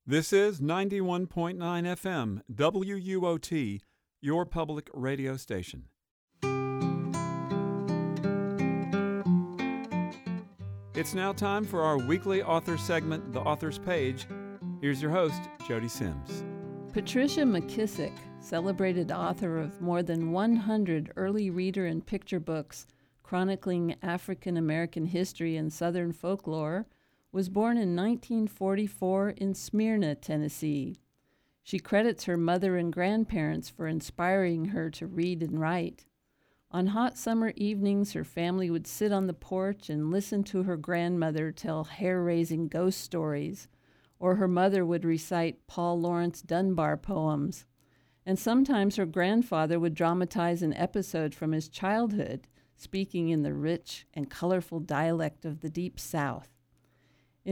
This is 91.9 FM, WUOT, your public radio station. It's now time for our weekly author segment, The Author's Page. Here's your host, Jody Sims. Patricia McKissick, celebrated author of more than 100 early reader and picture books chronicling African American history and Southern folklore, was born in 1944 in Smyrna, Tennessee. She credits her mother and grandparents for inspiring her to read and write. On hot summer evenings, her family would sit on the porch and listen to her grandmother tell hair-raising ghost stories, or her mother would recite Paul Laurence Dunbar poems. And sometimes her grandfather would dramatize an episode from his childhood, speaking in the rich and colorful dialect of the Deep South. In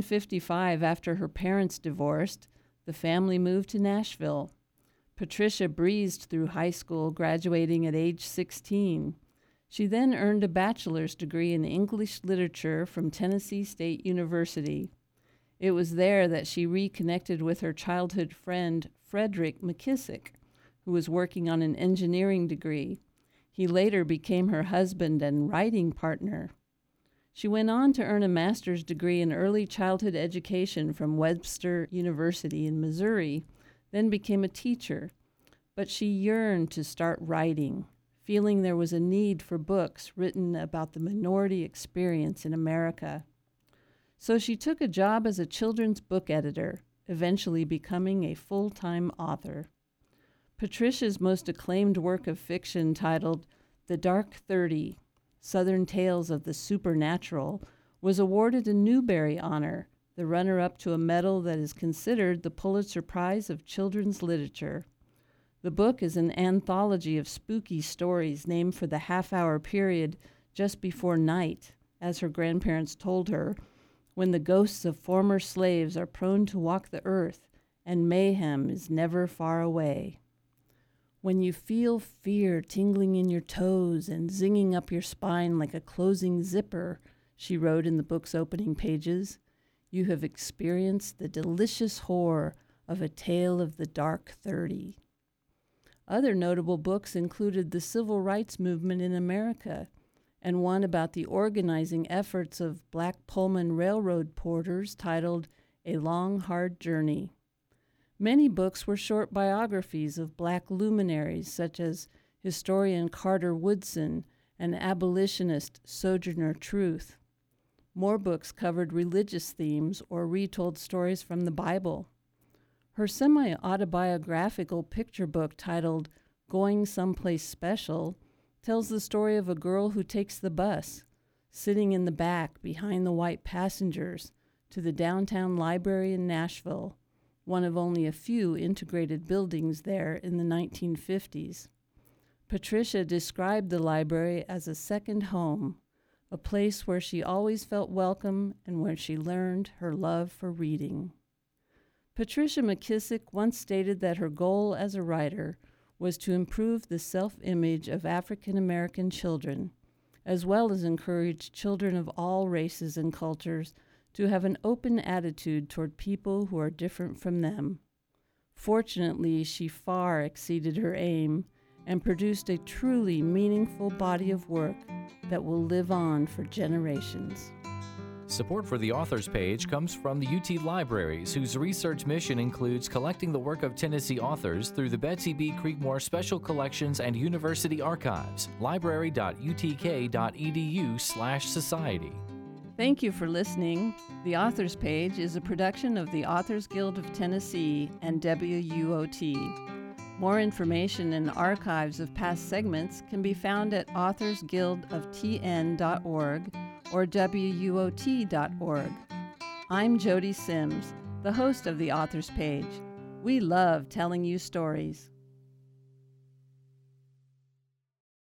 1955, after her parents divorced, the family moved to Nashville. Patricia breezed through high school, graduating at age 16. She then earned a bachelor's degree in English literature from Tennessee State University. It was there that she reconnected with her childhood friend, Frederick McKissick, who was working on an engineering degree. He later became her husband and writing partner. She went on to earn a master's degree in early childhood education from Webster University in Missouri, then became a teacher. But she yearned to start writing, feeling there was a need for books written about the minority experience in America. So she took a job as a children's book editor, eventually becoming a full-time author. Patricia's most acclaimed work of fiction, titled The Dark 30, Southern Tales of the Supernatural, was awarded a Newbery Honor, the runner-up to a medal that is considered the Pulitzer Prize of Children's Literature. The book is an anthology of spooky stories named for the half-hour period just before night, as her grandparents told her, when the ghosts of former slaves are prone to walk the earth and mayhem is never far away. When you feel fear tingling in your toes and zinging up your spine like a closing zipper, she wrote in the book's opening pages, you have experienced the delicious horror of a tale of the dark 30. Other notable books included the Civil Rights Movement in America and one about the organizing efforts of Black Pullman Railroad porters titled A Long, Hard Journey. Many books were short biographies of Black luminaries such as historian Carter Woodson and abolitionist Sojourner Truth. More books covered religious themes or retold stories from the Bible. Her semi-autobiographical picture book titled Going Someplace Special tells the story of a girl who takes the bus, sitting in the back behind the white passengers, to the downtown library in Nashville, one of only a few integrated buildings there in the 1950s. Patricia described the library as a second home, a place where she always felt welcome and where she learned her love for reading. Patricia McKissick once stated that her goal as a writer was to improve the self-image of African American children, as well as encourage children of all races and cultures to have an open attitude toward people who are different from them. Fortunately, she far exceeded her aim and produced a truly meaningful body of work that will live on for generations. Support for the Author's Page comes from the UT Libraries, whose research mission includes collecting the work of Tennessee authors through the Betsy B. Creekmore Special Collections and University Archives, library.utk.edu/society. Thank you for listening. The Author's Page is a production of the Authors Guild of Tennessee and WUOT. More information and archives of past segments can be found at authorsguildoftn.org or WUOT.org. I'm Jody Sims, the host of The Author's Page. We love telling you stories.